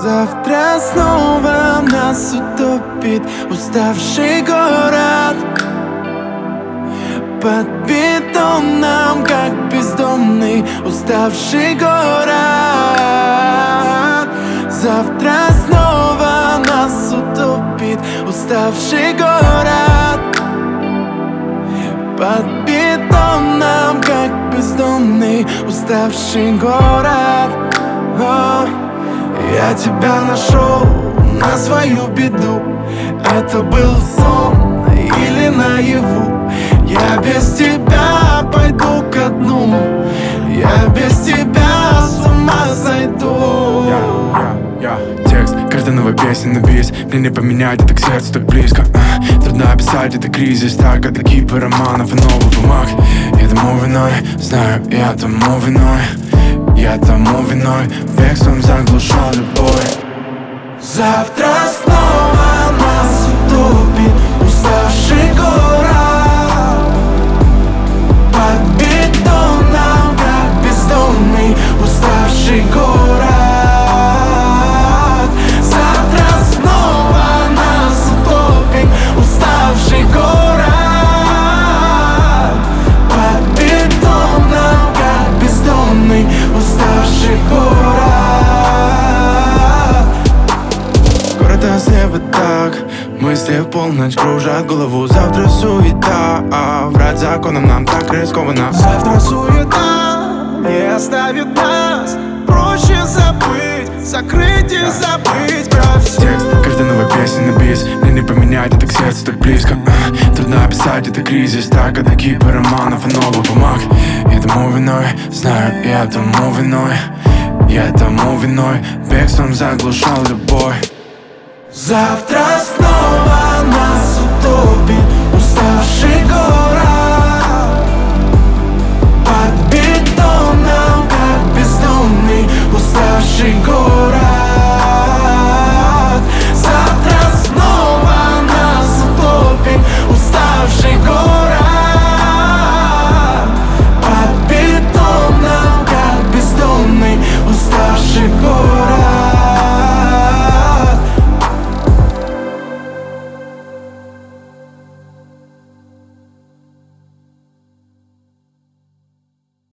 Завтра снова нас утопит уставший город под бетоном, как бездомный уставший город. Завтра снова нас утопит уставший город под бетоном, как бездомный уставший город. Я тебя нашел на свою беду. Это был сон или наяву? Я без тебя пойду ко дну. Я без тебя с ума сойду. Текст каждой новой песни на бис. Мне не поменять, это к сердцу так близко. Трудно описать, это кризис. Так, это кипы романов и новых бумаг. Я тому виной, знаю, я тому виной. Я тому виной, бегством заглушал любовь. Завтра снова нас утопит уставший город под бетоном, как бездомный уставший город. Завтра снова нас утопит уставший город под бетоном, как бездомный уставший город. Город ослеп так, мысли в полночь кружат голову. Завтра суета, а врать законом нам так рискованно. Завтра суета не оставит нас. Проще забыть, закрыть и забыть про все. Текст каждой новой песни на бис. Мне не поменять, это к сердцу так близко. Трудно описать, это кризис. Так, это кипы романов и новых бумаг. Я тому виной, знаю, я тому виной. Я тому виной, бегством заглушал любовь. Завтра снова нас утопит уставший город под бетоном, как бездомный уставший город.